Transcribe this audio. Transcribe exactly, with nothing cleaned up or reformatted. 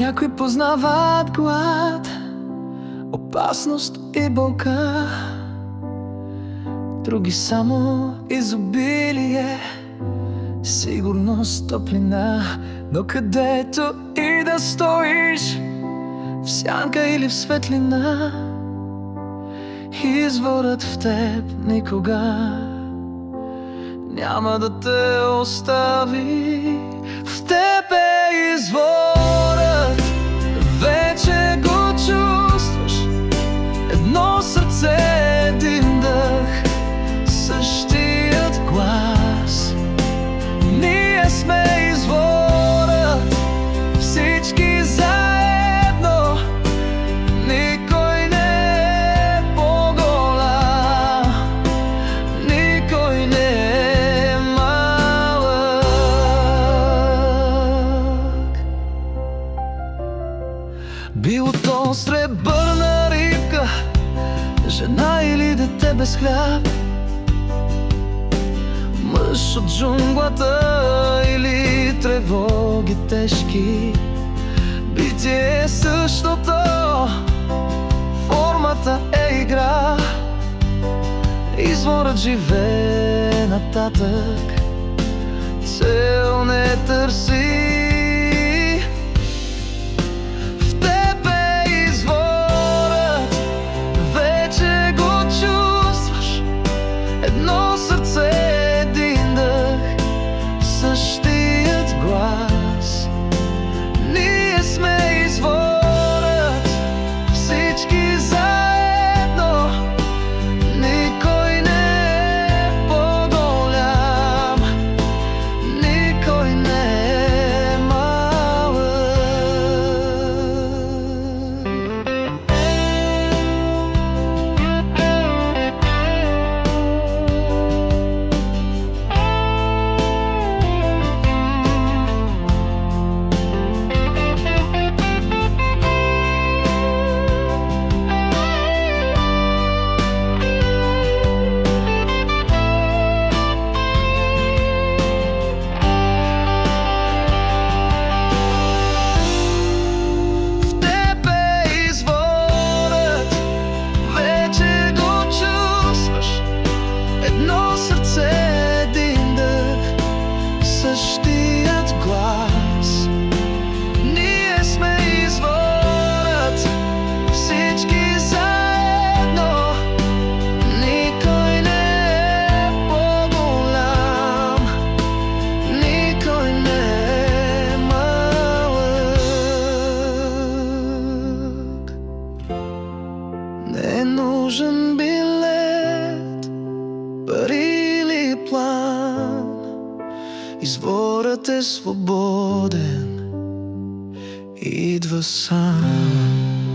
Някои познават глад, опасност и болка, други само изобилие, сигурност, топлина. Но където и да стоиш, в сянка или в светлина, изворът в теб никога няма да те остави. В теб е изворът, вече го чувстваш. Едно сърце, един дъх, същият глас. Ние сме изворът, всички заедно. Никой не е по-голям, никой не е малък. Било то сребърна рибка, жена или дете без хляб, мъж от джунглата или тревоги тежки, битие е същото, формата е игра. Изворът живее нататък, цел не търси. Едно сърце, един дъх, същият глас. Ние сме изворът, всички заедно. Никой не е по-голям, никой не е малък. Едно сърце, един дъх, същият глас. Ние сме изворът, всички заедно. Никой не е по-голям, никой не е малък. Не е нужен билет, пари или план. Изворът е свободен, идва сам.